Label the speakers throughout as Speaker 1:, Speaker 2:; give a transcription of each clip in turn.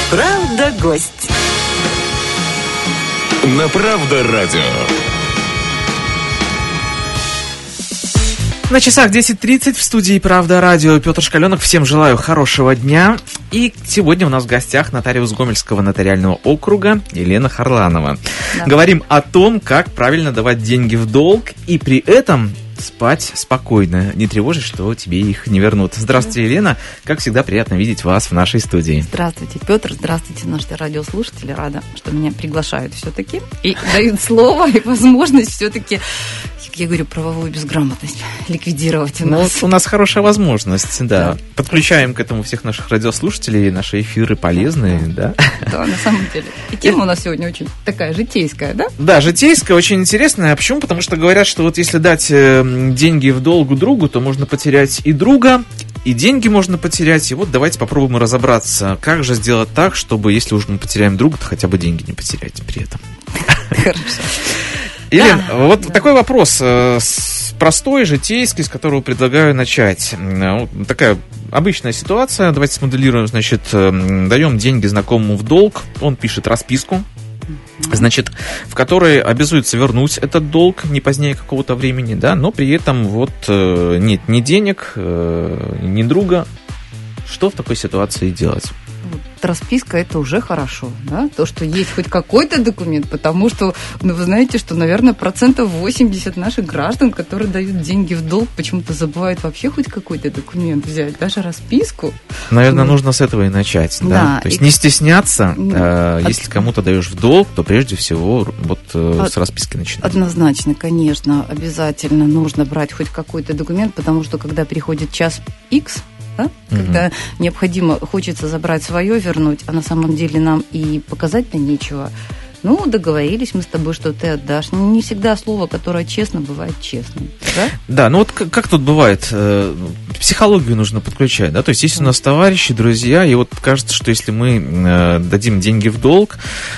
Speaker 1: Правда, гость.
Speaker 2: На Правда радио.
Speaker 3: На часах 10:30 в студии «Правда радио» Петр Шкаленок. Всем желаю хорошего дня. И сегодня у нас в гостях нотариус Гомельского нотариального округа Елена Харланова. Да. Говорим о том, как правильно давать деньги в долг и при этом спать спокойно, не тревожить, что тебе их не вернут. Здравствуйте, Елена. Как всегда, приятно видеть вас в нашей студии.
Speaker 4: Здравствуйте, Петр. Здравствуйте, наши радиослушатели. Рада, что меня приглашают все-таки и дают слово и возможность все-таки, я говорю, правовую безграмотность ликвидировать у нас.
Speaker 3: Ну, у нас хорошая возможность, да. Подключаем к этому всех наших радиослушателей. Наши эфиры полезные, да.
Speaker 4: Да, на самом деле. И тема у нас сегодня очень такая житейская, да?
Speaker 3: Да, житейская, очень интересная. А почему? Потому что говорят, что вот если дать деньги в долг другу, то можно потерять и друга, и деньги можно потерять. И вот давайте попробуем разобраться, как же сделать так, чтобы, если уж мы потеряем друга, то хотя бы деньги не потерять при этом.
Speaker 4: Хорошо.
Speaker 3: Елена, вот такой вопрос, простой, житейский, с которого предлагаю начать. Вот такая обычная ситуация. Давайте смоделируем, значит, даем деньги знакомому в долг, он пишет расписку, значит, в которой обязуется вернуть этот долг не позднее какого-то времени, да, но при этом вот нет ни денег, ни друга. Что в такой ситуации делать?
Speaker 4: Расписка – это уже хорошо, да? То, что есть хоть какой-то документ, потому что, ну, вы знаете, что, наверное, 80% наших граждан, которые дают деньги в долг, почему-то забывают вообще хоть какой-то документ взять, даже расписку.
Speaker 3: Наверное, нужно с этого и начать, да? То есть не стесняться, если кому-то даешь в долг, то прежде всего вот с расписки начинать.
Speaker 4: Однозначно, конечно, обязательно нужно брать хоть какой-то документ, потому что, когда приходит час X, да? Когда необходимо, хочется забрать свое, вернуть, а на самом деле нам и показать-то нечего. Ну, договорились мы с тобой, что ты отдашь. Не всегда слово, которое честно, бывает честным. Да,
Speaker 3: да, ну вот как тут бывает, психологию нужно подключать, да, то есть есть у нас товарищи, друзья, и вот кажется, что если мы дадим деньги в долг,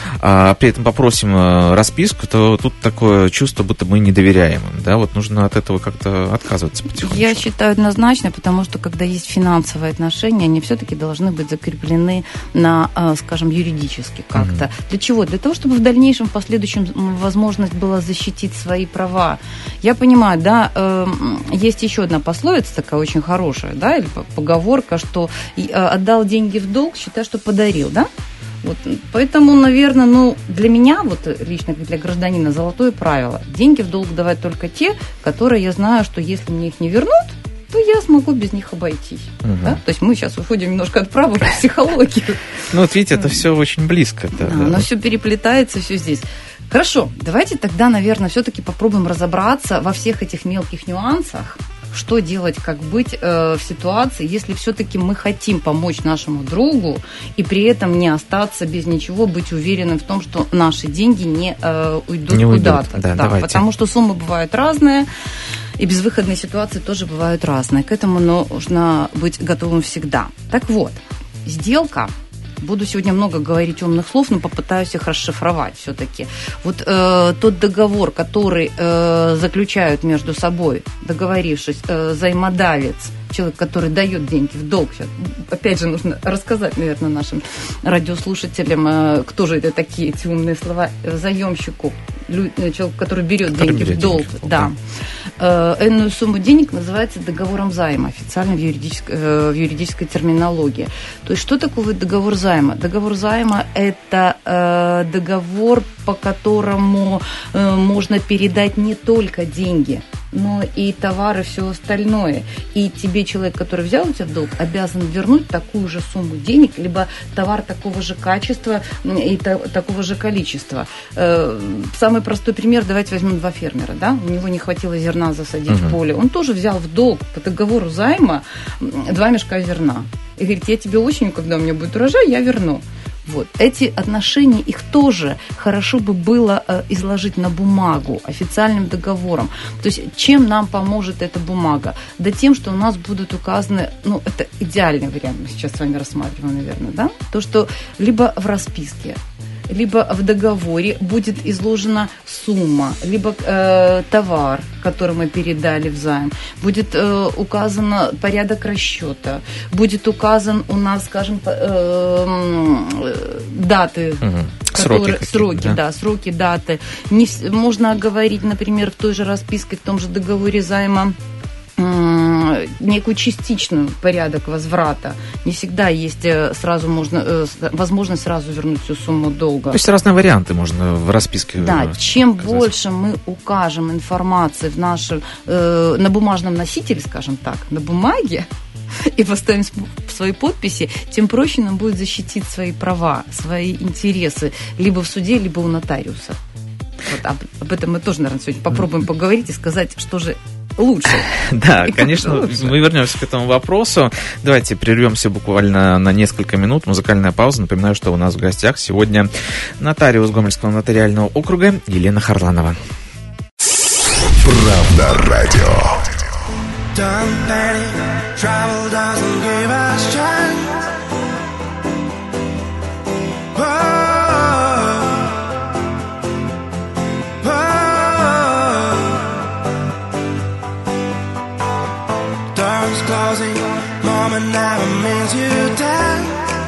Speaker 3: а при этом попросим расписку, то тут такое чувство, будто мы не доверяем им, да, вот нужно от этого как-то отказываться потихонечку.
Speaker 4: Я считаю однозначно, потому что когда есть финансовые отношения, они все-таки должны быть закреплены на, скажем, юридически как-то. Для чего? Для того, чтобы в дальнейшем, в последующем возможность была защитить свои права. Я понимаю, да, есть еще одна пословица такая очень хорошая, да, или поговорка, что отдал деньги в долг, считай, что подарил, да? Вот, поэтому, наверное, ну, для меня, вот лично для гражданина, золотое правило. Деньги в долг давать только те, которые я знаю, что если мне их не вернут, то я смогу без них обойтись. Да? То есть мы сейчас уходим немножко от права в психологию.
Speaker 3: Ну вот видите, это все очень близко.
Speaker 4: Да, но все переплетается, все здесь. Хорошо, давайте тогда, наверное, все-таки попробуем разобраться во всех этих мелких нюансах, что делать, как быть в ситуации, если все-таки мы хотим помочь нашему другу и при этом не остаться без ничего, быть уверенным в том, что наши деньги не уйдут куда-то. Да, потому что суммы бывают разные. И безвыходные ситуации тоже бывают разные. К этому нужно быть готовым всегда. Так вот, сделка. Буду сегодня много говорить умных слов, но попытаюсь их расшифровать все-таки. Вот тот договор, который заключают между собой, договорившись, взаимодавец, человек, который дает деньги в долг. Сейчас, опять же, нужно рассказать, наверное, нашим радиослушателям, кто же это такие, эти умные слова, заемщику, человек, который берет деньги в долг. Да. Энную сумму денег называется договором займа, официально в юридической терминологии. То есть, что такое договор займа? Договор займа – это договор, по которому можно передать не только деньги, но и товары, все остальное. И тебе человек, который взял у тебя в долг, обязан вернуть такую же сумму денег, либо товар такого же качества и такого же количества. Самый простой пример, давайте возьмем два фермера. Да? У него не хватило зерна засадить в поле. Он тоже взял в долг по договору займа 2 мешка зерна. И говорит, я тебе осенью, когда у меня будет урожай, я верну. Вот. Эти отношения, их тоже хорошо бы было изложить на бумагу официальным договором. То есть чем нам поможет эта бумага? Да тем, что у нас будут указаны, ну, это идеальный вариант, мы сейчас с вами рассматриваем, наверное, да? То, что либо в расписке, либо в договоре будет изложена сумма, либо товар, который мы передали в займ, будет указан порядок расчета, будет указан у нас, скажем, даты, сроки, даты. Можно оговорить, например, в той же расписке, в том же договоре займа, некую частичную порядок возврата. Не всегда есть возможность сразу вернуть всю сумму долга.
Speaker 3: То есть разные варианты можно в расписке.
Speaker 4: Да, чем больше мы укажем информации на бумажном носителе, скажем так, на бумаге, и поставим свои подписи, тем проще нам будет защитить свои права, свои интересы либо в суде, либо у нотариуса. Вот об этом мы тоже, наверное, сегодня попробуем поговорить и сказать, что же лучше.
Speaker 3: Да, конечно, мы вернемся к этому вопросу. Давайте прервемся буквально на несколько минут. Музыкальная пауза. Напоминаю, что у нас в гостях сегодня нотариус Гомельского нотариального округа Елена Харланова.
Speaker 1: Правда радио.
Speaker 2: Closing, mama never means you down.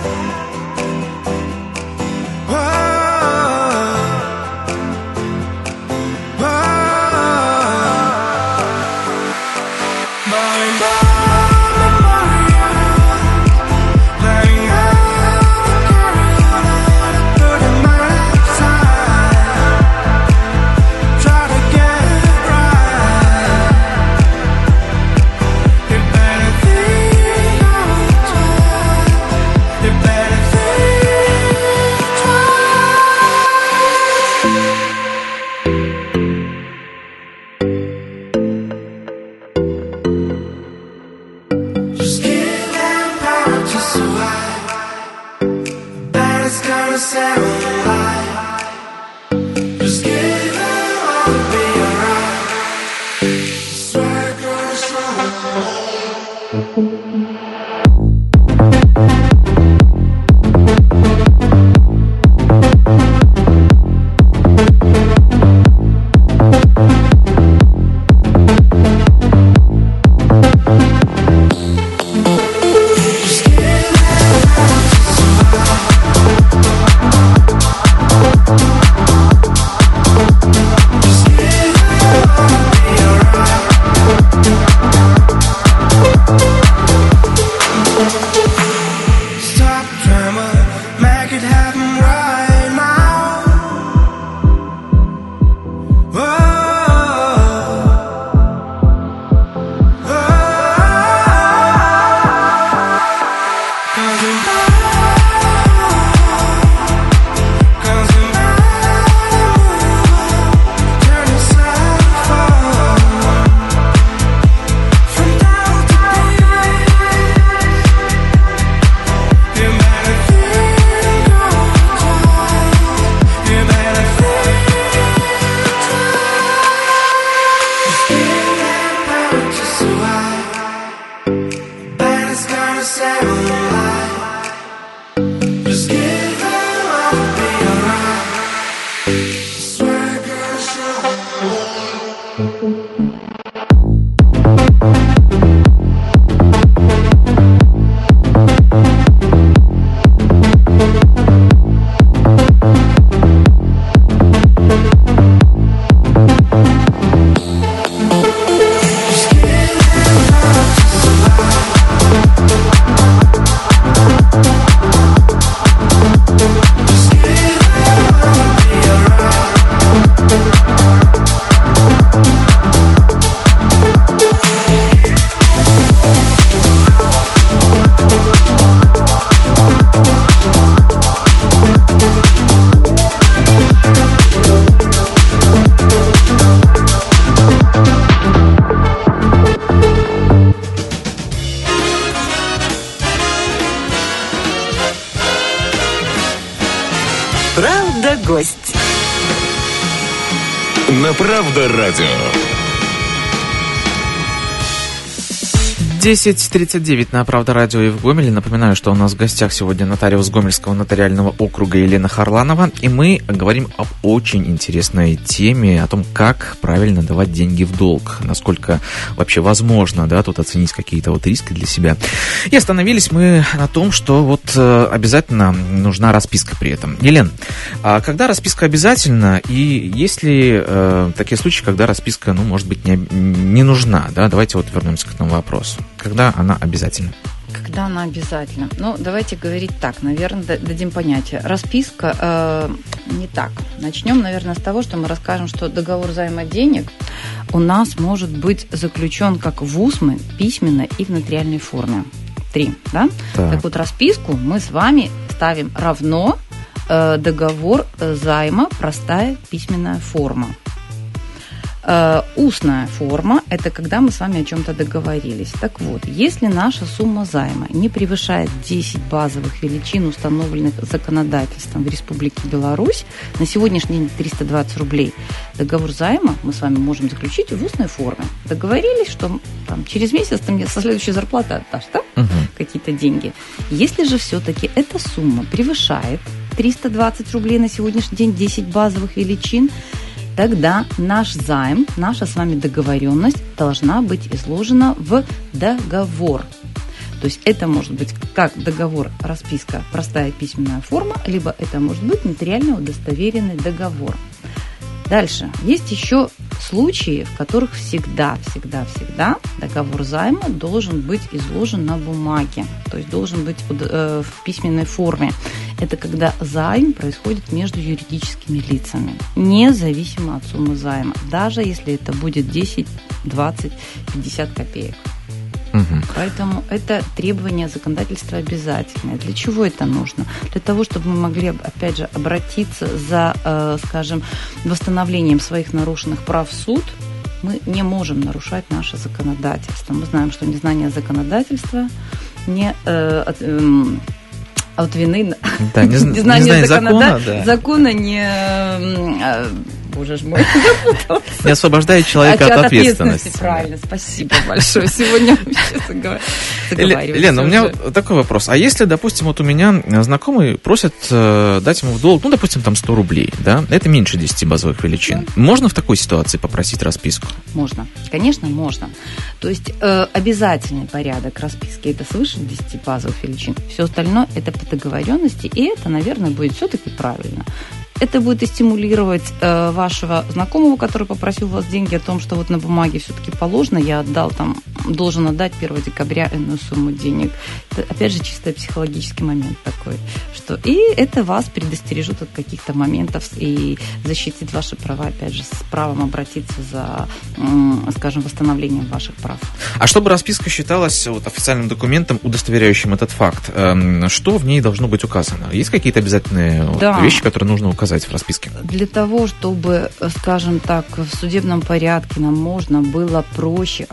Speaker 5: Гость.
Speaker 1: На Правда радио.
Speaker 3: 10:39 на Правда радио и в Гомеле. Напоминаю, что у нас в гостях сегодня нотариус Гомельского нотариального округа Елена Харланова. И мы говорим об очень интересной теме, о том, как правильно давать деньги в долг. Насколько вообще возможно, да, тут оценить какие-то вот риски для себя. И остановились мы на том, что вот обязательно нужна расписка при этом. Елена, а когда расписка обязательна, и есть ли такие случаи, когда расписка, ну, может быть, не нужна, да? Давайте вот вернемся к этому вопросу. Когда она обязательна?
Speaker 4: Когда она обязательна? Ну, давайте говорить так, наверное, дадим понятие. Расписка не так. Начнем, наверное, с того, что мы расскажем, что договор займа денег у нас может быть заключен как в устной, письменной и в нотариальной форме. 3, да? Так вот, расписку мы с вами ставим равно договор займа, простая письменная форма. Устная форма – это когда мы с вами о чем-то договорились. Так вот, если наша сумма займа не превышает 10 базовых величин, установленных законодательством в Республике Беларусь, на сегодняшний день 320 рублей, договор займа мы с вами можем заключить в устной форме. Договорились, что там, через месяц ты мне со следующей зарплаты отдашь, да? Какие-то деньги. Если же все-таки эта сумма превышает 320 рублей на сегодняшний день, 10 базовых величин, тогда наш займ, наша с вами договоренность должна быть изложена в договор. То есть это может быть как договор, расписка, простая письменная форма, либо это может быть нотариально удостоверенный договор. Дальше. Есть еще случаи, в которых всегда договор займа должен быть изложен на бумаге, то есть должен быть в письменной форме. Это когда займ происходит между юридическими лицами, независимо от суммы займа, даже если это будет 10, 20, 50 копеек. Поэтому это требование законодательства обязательное. Для чего это нужно? Для того, чтобы мы могли, опять же, обратиться за, скажем, восстановлением своих нарушенных прав в суд. Мы не можем нарушать наше законодательство. Мы знаем, что незнание законодательства не от вины,
Speaker 3: да, незнание
Speaker 4: закона не... Боже ж мой,
Speaker 3: не освобождает человека от ответственности.
Speaker 4: Правильно, спасибо большое. Сегодня мы заговариваемся.
Speaker 3: Лена, у меня такой вопрос. А если, допустим, вот у меня знакомый просит дать ему в долг, ну, допустим, там 100 рублей, да? Это меньше 10 базовых величин. Можно в такой ситуации попросить расписку?
Speaker 4: Можно. Конечно, можно. То есть обязательный порядок расписки – это свыше 10 базовых величин. Все остальное – это по договоренности, и это, наверное, будет все-таки правильно. Это будет и стимулировать вашего знакомого, который попросил у вас деньги, о том, что вот на бумаге все-таки положено, я отдал там, должен отдать 1 декабря иную сумму денег. Это, опять же, чисто психологический момент такой, что и это вас предостережет от каких-то моментов и защитит ваши права, опять же, с правом обратиться за, скажем, восстановлением ваших прав.
Speaker 3: А чтобы расписка считалась вот официальным документом, удостоверяющим этот факт, что в ней должно быть указано? Есть какие-то обязательные вещи, которые нужно указать в расписке?
Speaker 4: Для того, чтобы, скажем так, в судебном порядке нам можно было проще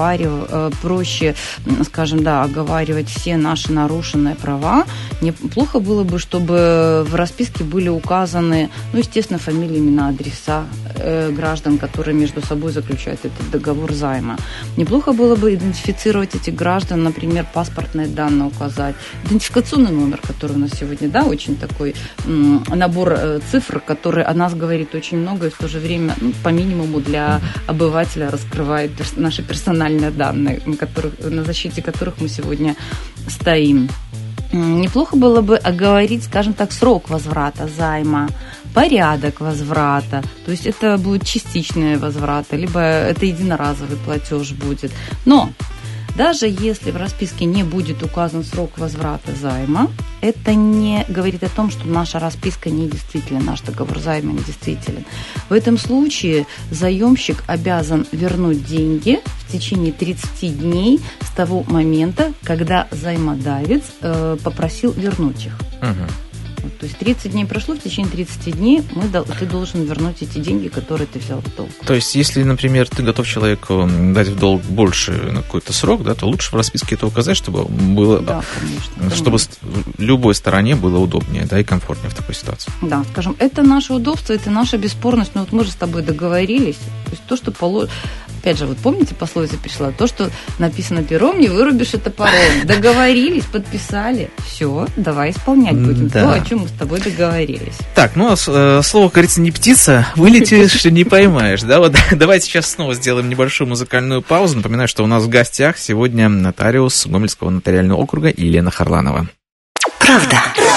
Speaker 4: оговаривать все наши нарушенные права, неплохо было бы, чтобы в расписке были указаны, ну, естественно, фамилии, имена, адреса граждан, которые между собой заключают этот договор займа. Неплохо было бы идентифицировать этих граждан, например, паспортные данные указать, идентификационный номер, который у нас сегодня, да, очень такой набор цифр, который о нас говорит очень много и в то же время, ну, по минимуму для обывателя раскрывает наши персональные данные, на защите которых мы сегодня стоим. Неплохо было бы оговорить, скажем так, срок возврата займа, порядок возврата, то есть это будет частичный возврат, либо это единоразовый платеж будет. Но даже если в расписке не будет указан срок возврата займа, это не говорит о том, что наша расписка недействительна, наш договор займа недействителен. В этом случае заемщик обязан вернуть деньги в течение 30 дней с того момента, когда займодавец попросил вернуть их. То есть 30 дней прошло, в течение 30 дней ты должен вернуть эти деньги, которые ты взял в долг.
Speaker 3: То есть, если, например, ты готов человеку дать в долг больше на какой-то срок, да, то лучше в расписке это указать, чтобы было,
Speaker 4: да, конечно,
Speaker 3: чтобы любой стороне было удобнее, да, и комфортнее в такой ситуации.
Speaker 4: Да, скажем, это наше удобство, это наша бесспорность, но вот мы же с тобой договорились, то есть то, что опять же, вот помните, пословица пришла, то, что написано пером, не вырубишь, это топором. Договорились, подписали, все, давай исполнять будем то, о чем мы с тобой договорились.
Speaker 3: Так, ну, слово, как говорится, не птица, вылетишь, не поймаешь, да? Вот давайте сейчас снова сделаем небольшую музыкальную паузу. Напоминаю, что у нас в гостях сегодня нотариус Гомельского нотариального округа Елена Харланова.
Speaker 1: Правда.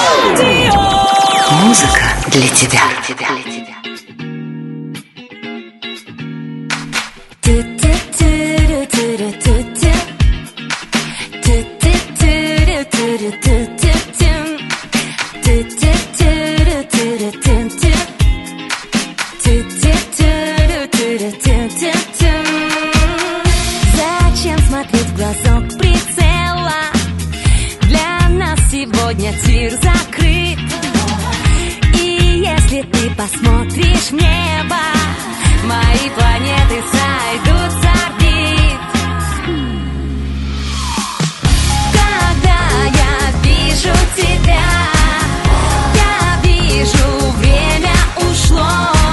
Speaker 1: Музыка для тебя.
Speaker 5: Зачем смотреть в глазок прицела? Для нас сегодня тир закрыт. И если ты посмотришь в небо, мои планеты сойдут с орбит. Когда я вижу тебя, я вижу, время ушло.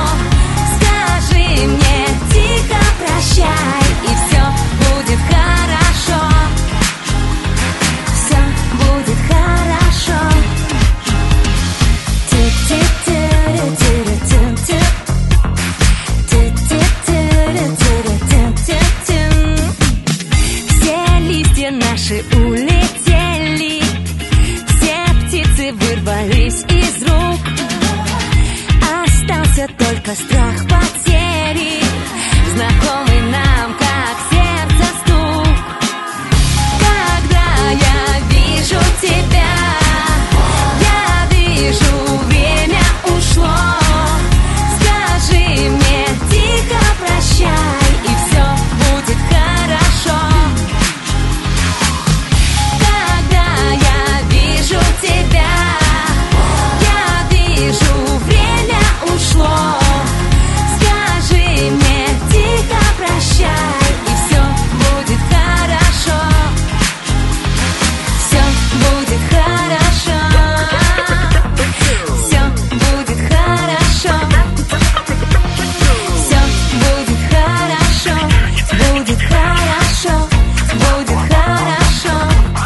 Speaker 5: Скажи мне тихо прощай, и все будет хорошо. Все будет хорошо. Все листья наши улетели, все птицы вырвались из рук. Остался только страх потери, знакомый нам как сердце стук. Когда я вижу тебя, я вижу, время ушло. Скажи мне тихо прощай, и все будет хорошо. Когда я вижу тебя, я вижу, время ушло. Скажи мне тихо прощай, и все будет хорошо. Все будет хорошо. Все будет хорошо. Все будет хорошо. Будет хорошо. Будет хорошо.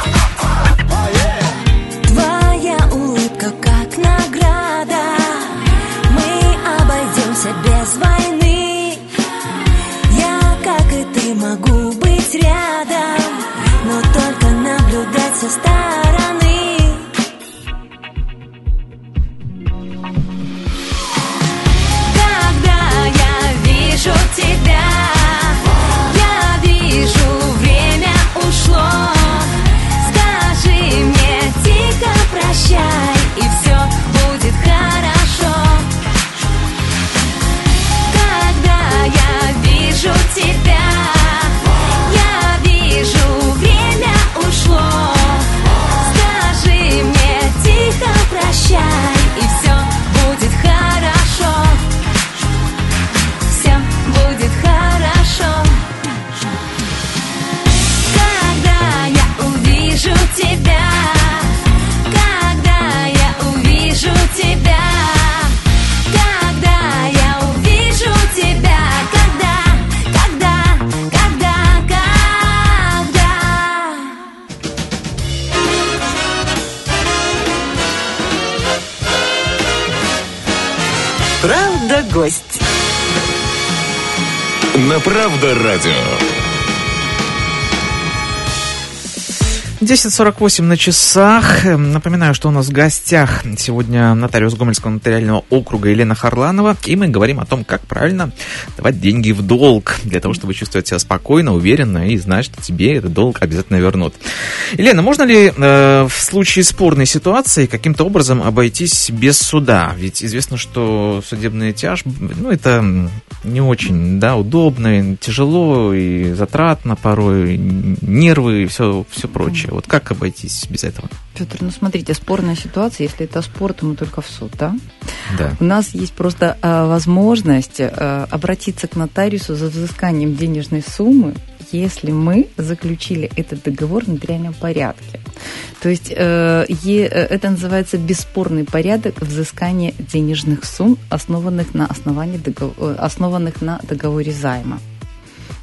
Speaker 5: Твоя улыбка как награда. Мы обойдемся без войны. Я, как и ты, могу быть рядом, но только наблюдать со стороны. Когда я вижу тебя, я вижу, время ушло. Скажи мне тихо прощай, и все будет хорошо. Когда я вижу тебя, я вижу, время ушло. Скажи мне тихо прощай, и все будет хорошо. Все будет хорошо. Когда я увижу тебя, когда я увижу тебя, когда я увижу тебя, когда.
Speaker 1: Правда, гость.
Speaker 6: На Правда радио.
Speaker 3: 10:48 на часах. Напоминаю, что у нас в гостях сегодня нотариус Гомельского нотариального округа Елена Харланова, и мы говорим о том, как правильно давать деньги в долг, для того, чтобы чувствовать себя спокойно, уверенно и знать, что тебе этот долг обязательно вернут. Елена, можно ли в случае спорной ситуации каким-то образом обойтись без суда? Ведь известно, что судебные тяжбы, это не очень, удобно, тяжело и затратно порой, нервы и все прочее. Вот как обойтись без этого?
Speaker 4: Петр, смотрите, спорная ситуация, если это спор, то мы только в суд, да?
Speaker 3: Да.
Speaker 4: У нас есть просто возможность обратиться к нотариусу за взысканием денежной суммы, если мы заключили этот договор в нотариальном порядке. То есть это называется бесспорный порядок взыскания денежных сумм, основанных на договоре займа.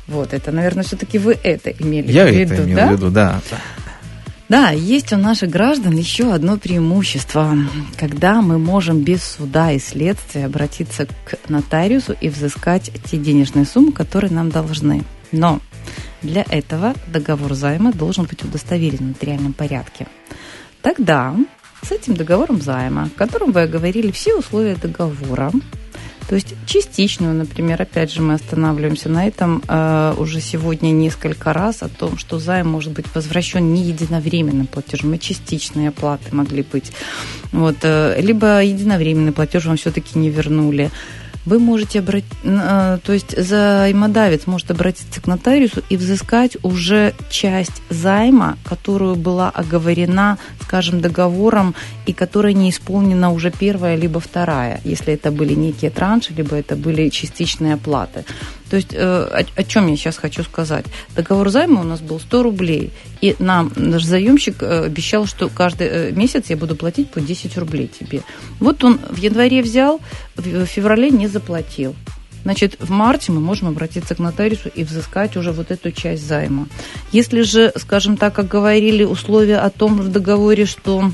Speaker 4: Вот, это, наверное, все-таки вы это имели в виду,
Speaker 3: Я это имел в виду, да.
Speaker 4: Да, есть у наших граждан еще одно преимущество, когда мы можем без суда и следствия обратиться к нотариусу и взыскать те денежные суммы, которые нам должны. Но для этого договор займа должен быть удостоверен в нотариальном порядке. Тогда с этим договором займа, в котором вы оговорили все условия договора, то есть частичную, например, опять же мы останавливаемся на этом уже сегодня несколько раз, о том, что займ может быть возвращен не единовременным платежом, и частичные оплаты могли быть. Вот, либо единовременный платеж вам все-таки не вернули. Вы можете то есть займодавец может обратиться к нотариусу и взыскать уже часть займа, которую была оговорена, скажем, договором, и которая не исполнена уже первая либо вторая, если это были некие транши, либо это были частичные оплаты. То есть о чем я сейчас хочу сказать? Договор займа у нас был 100 рублей, и нам наш заемщик обещал, что каждый месяц я буду платить по 10 рублей тебе. Вот он в январе взял, в феврале не заплатил. Значит, в марте мы можем обратиться к нотариусу и взыскать уже вот эту часть займа. Если же, скажем так, как говорили, условия о том в договоре, что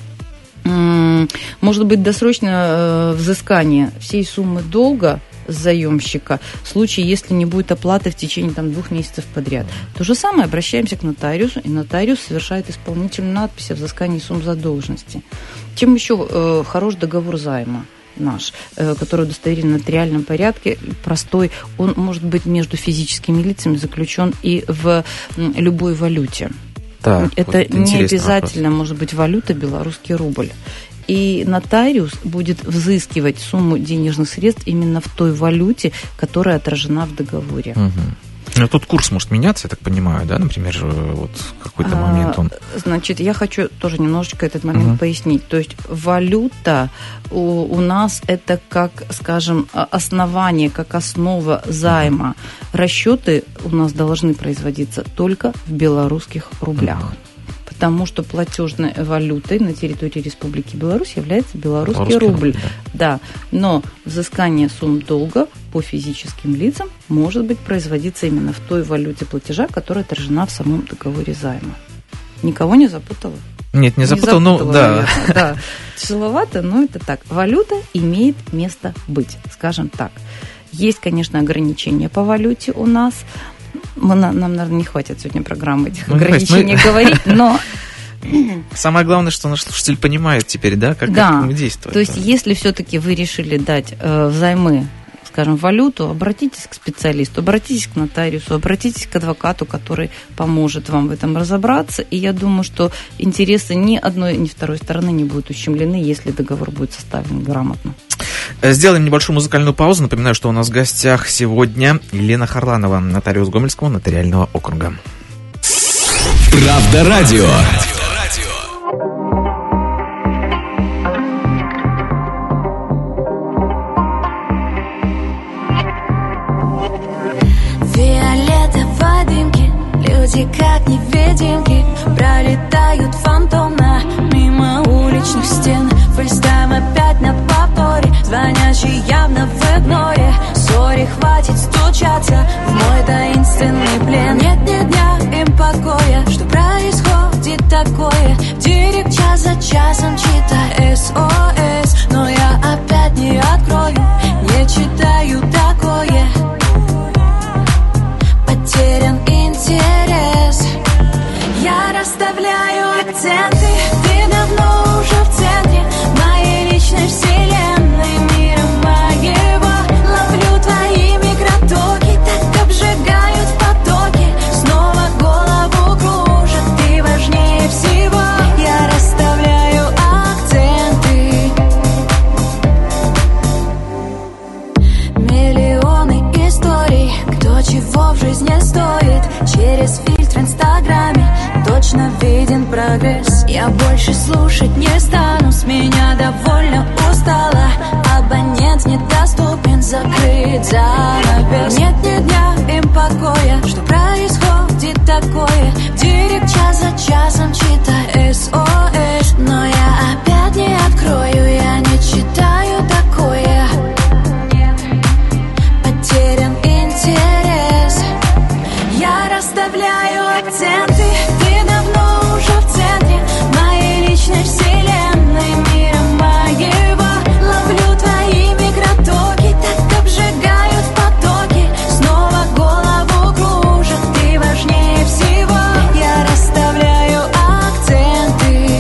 Speaker 4: может быть досрочное взыскание всей суммы долга с заемщика в случае, если не будет оплаты в течение 2 месяцев подряд. То же самое, обращаемся к нотариусу, и нотариус совершает исполнительную надпись о взыскании сумм задолженности. Чем еще хорош договор займа наш, который удостоверен в нотариальном порядке, простой, он может быть между физическими лицами заключен и в любой валюте.
Speaker 3: Так,
Speaker 4: это
Speaker 3: вот
Speaker 4: не обязательно
Speaker 3: вопрос.
Speaker 4: Может быть валюта белорусский рубль. И нотариус будет взыскивать сумму денежных средств именно в той валюте, которая отражена в договоре.
Speaker 3: Но тут курс может меняться, я так понимаю, да, например, вот в какой-то момент он...
Speaker 4: Значит, я хочу тоже немножечко этот момент пояснить. То есть валюта у нас это как, скажем, основание, как основа займа. Расчеты у нас должны производиться только в белорусских рублях. Потому что платежной валютой на территории Республики Беларусь является белорусский рубль. Да. Но взыскание сумм долга по физическим лицам может быть производиться именно в той валюте платежа, которая отражена в самом договоре займа. Никого не запутала?
Speaker 3: Нет, не запутал, но да.
Speaker 4: Да. Тяжеловато, но это так. Валюта имеет место быть, скажем так. Есть, конечно, ограничения по валюте у нас. Нам, наверное, не хватит сегодня программы этих ограничений говорить, но...
Speaker 3: Самое главное, что наш слушатель понимает теперь, да, как мы действуем.
Speaker 4: То есть, если все-таки вы решили дать взаймы, скажем, валюту, обратитесь к специалисту, обратитесь к нотариусу, обратитесь к адвокату, который поможет вам в этом разобраться. И я думаю, что интересы ни одной, ни второй стороны не будут ущемлены, если договор будет составлен грамотно.
Speaker 3: Сделаем небольшую музыкальную паузу. Напоминаю, что у нас в гостях сегодня Елена Харланова, нотариус Гомельского нотариального округа.
Speaker 6: Правда радио.
Speaker 5: Фиолетовой дымки, люди как невидимки пролетают фантомно мимо уличных стен. Фейстайм опять на повторе, звонящий явно в игноре. Сори, хватит стучаться в мой таинственный плен. Нет ни дня им покоя, что происходит такое. Директ час за часом читаю СОС, но я опять не открою, не читаю такое. Потерян интерес, я расставляю акценты. Ты давно уже в центре моей личной вселенной, мира моего. Ловлю твои микротоки, так обжигают в потоке. Снова голову кружат, ты важнее всего. Я расставляю акценты. Миллионы историй, кто чего в жизни стоит. Через фильтр в Инстаграме точно виден прогресс. Я больше слушать не стану, с меня довольно устала. Абонент недоступен, закрыт занавес. Нет ни дня им покоя, что происходит такое. Директ час за часом читаю СОС, но я опять не открою, я не читаю такое. Потерян интерес, акценты. Ты давно уже в центре моей личной вселенной, мира моего. Ловлю твои микротоки, так обжигают потоки. Снова голову кружат, ты важнее всего. Я расставляю акценты.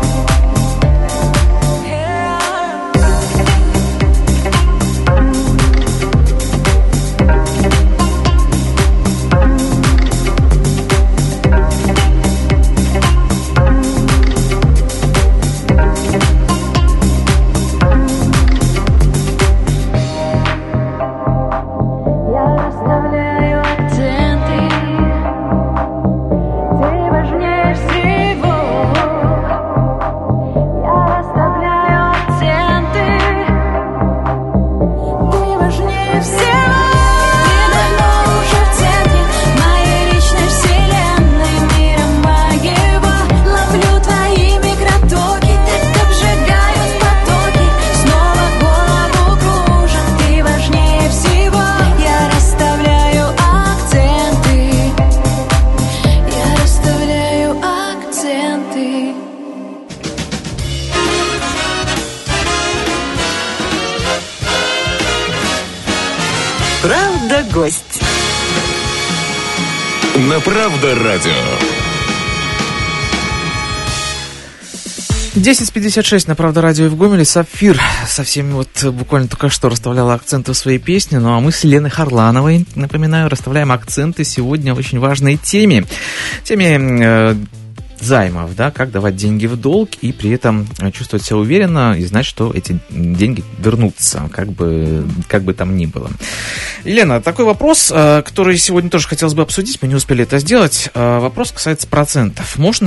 Speaker 5: Я расставляю акценты. Ты важнее всего. Я расставляю акценты. Ты важнее всего. Ты давно уже в центре моей личной вселенной, мира моего. Ловлю твои микротоки, так обжигают потоки. Снова голову кружат, ты важнее всего. Я расставляю акценты. Я расставляю акценты.
Speaker 1: Правда, гость.
Speaker 6: На Правда радио.
Speaker 3: 10:56 на Правда радио в Гомеле. Сапфир совсем вот буквально только что расставляла акценты в своей песне. Ну а мы с Еленой Харлановой, напоминаю, расставляем акценты сегодня в очень важной теме. Теме займов, да, как давать деньги в долг и при этом чувствовать себя уверенно и знать, что эти деньги вернутся, как бы там ни было. Елена, такой вопрос, который сегодня тоже хотелось бы обсудить, мы не успели это сделать. Вопрос касается процентов. Можно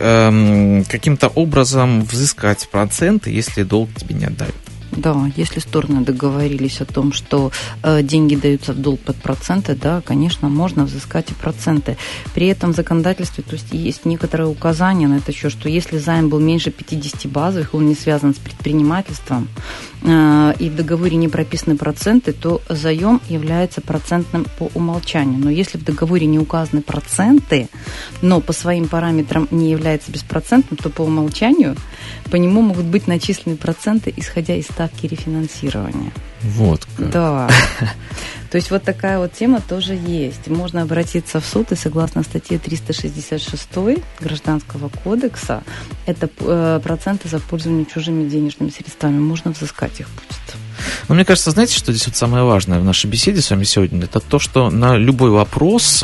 Speaker 3: ли каким-то образом взыскать проценты, если долг тебе не отдают?
Speaker 4: Да, если стороны договорились о том, что деньги даются в долг под проценты, да, конечно, можно взыскать и проценты. При этом в законодательстве, то есть некоторые указания на это еще, что если займ был меньше 50 базовых, он не связан с предпринимательством, и в договоре не прописаны проценты, то заем является процентным по умолчанию. Но если в договоре не указаны проценты, но по своим параметрам не является беспроцентным, то по умолчанию по нему могут быть начислены проценты, исходя из ставки рефинансирования.
Speaker 3: Вот как.
Speaker 4: Да. То есть вот такая вот тема тоже есть. Можно обратиться в суд, и согласно статье 366 Гражданского кодекса, это проценты за пользование чужими денежными средствами. Можно взыскать их будет.
Speaker 3: Но мне кажется, знаете, что здесь вот самое важное в нашей беседе с вами сегодня? Это то, что на любой вопрос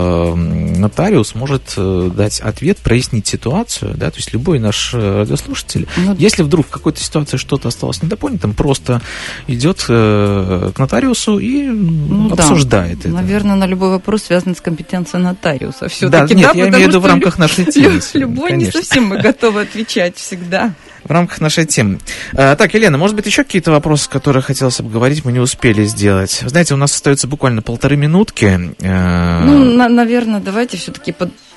Speaker 3: нотариус может дать ответ, прояснить ситуацию, да, то есть любой наш радиослушатель, если вдруг в какой-то ситуации что-то осталось недопонятым, просто идет к нотариусу и обсуждает это.
Speaker 4: Наверное, на любой вопрос, связанный с компетенцией нотариуса.
Speaker 3: Да, нет, я имею в виду в рамках нашей темы.
Speaker 4: Любой не совсем мы готовы отвечать всегда.
Speaker 3: В рамках нашей темы. Так, Елена, может быть, еще какие-то вопросы, которые хотелось обговорить, мы не успели сделать? Знаете, у нас остается буквально 1,5 минутки.
Speaker 4: Наверное, давайте все-таки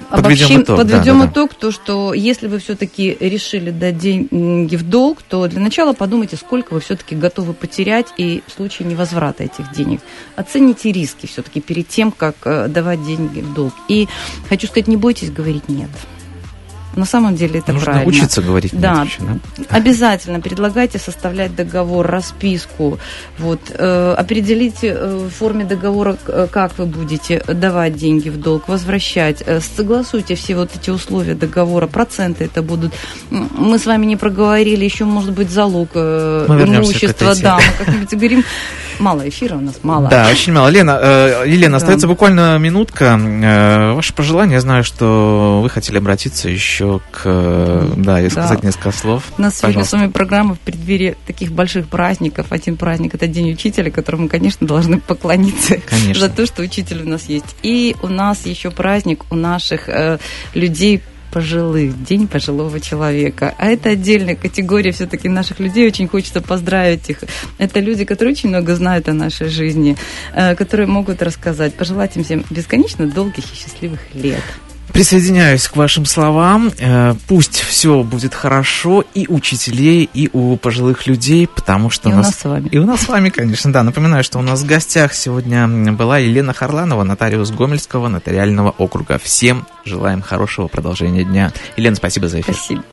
Speaker 4: подведем итог. То, что если вы все-таки решили дать деньги в долг, то для начала подумайте, сколько вы все-таки готовы потерять и в случае невозврата этих денег. Оцените риски все-таки перед тем, как давать деньги в долг. И хочу сказать, не бойтесь говорить «нет». На самом деле это
Speaker 3: нужно
Speaker 4: правильно.
Speaker 3: Учиться говорить.
Speaker 4: Да, обязательно предлагайте составлять договор, расписку. Определите в форме договора, как вы будете давать деньги в долг, возвращать. Согласуйте все вот эти условия договора, проценты это будут. Мы с вами не проговорили, еще может быть залог имущества. Да, мы как-нибудь говорим. Мало эфира у нас, мало.
Speaker 3: Да, очень мало. Елена, остается буквально минутка. Ваше пожелание, я знаю, что вы хотели обратиться еще и сказать несколько слов.
Speaker 4: У нас сегодня с вами программа в преддверии таких больших праздников. Один праздник – это День учителя, которому, конечно, должны поклониться за то, что учитель у нас есть. И у нас еще праздник у наших людей пожилых, День пожилого человека. А это отдельная категория все-таки наших людей. Очень хочется поздравить их. Это люди, которые очень много знают о нашей жизни, которые могут рассказать, пожелать им всем бесконечно долгих и счастливых лет.
Speaker 3: Присоединяюсь к вашим словам. Пусть все будет хорошо и у учителей, и у пожилых людей, потому что
Speaker 4: и у нас с вами.
Speaker 3: И у нас с вами, конечно, да. Напоминаю, что у нас в гостях сегодня была Елена Харланова, нотариус Гомельского нотариального округа. Всем желаем хорошего продолжения дня. Елена, спасибо за эфир.
Speaker 4: Спасибо.